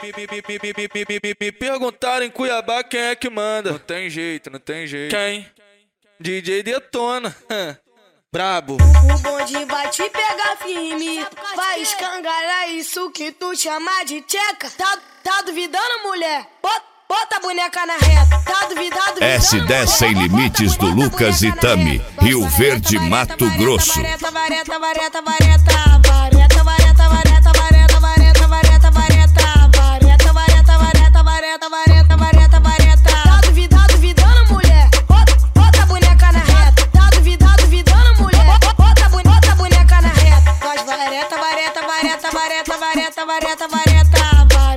Me perguntaram em Cuiabá quem é que manda. Não tem jeito, não tem jeito. Quem? DJ Detona. Brabo. O bonde vai te pegar firme, vai escangalhar isso que tu chama de tcheca. Tá duvidando, mulher? Bota a boneca na reta. Tá duvidando? S10 Sem Limites do Lucas e Tami, Rio Verde, Mato Grosso. Vareta, vareta, vareta, vareta, vareta, vareta, vareta, vareta, vareta, vareta, vareta, vareta, vareta, vareta, vareta, vareta, vareta, vareta. Tá duvidando, mulher? Bota a boneca na reta. Tá duvidando, mulher? Bota a boneca na reta. Faz vareta, vareta, vareta, vareta, vareta, vareta, vareta.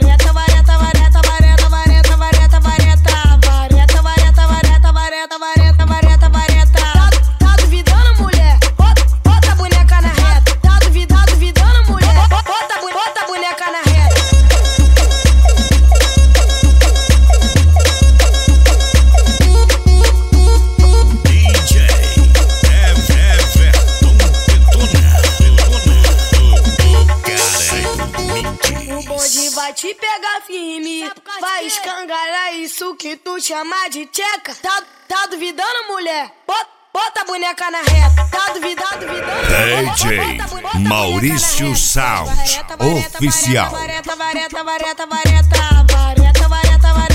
Vai te pegar firme, vai escangalhar isso que tu chama de tcheca. Tá duvidando, mulher? Bota a boneca na reta. Tá duvidando? DJ Maurício Sound Oficial. Vareta, vareta, vareta, vareta, vareta, vareta, vareta.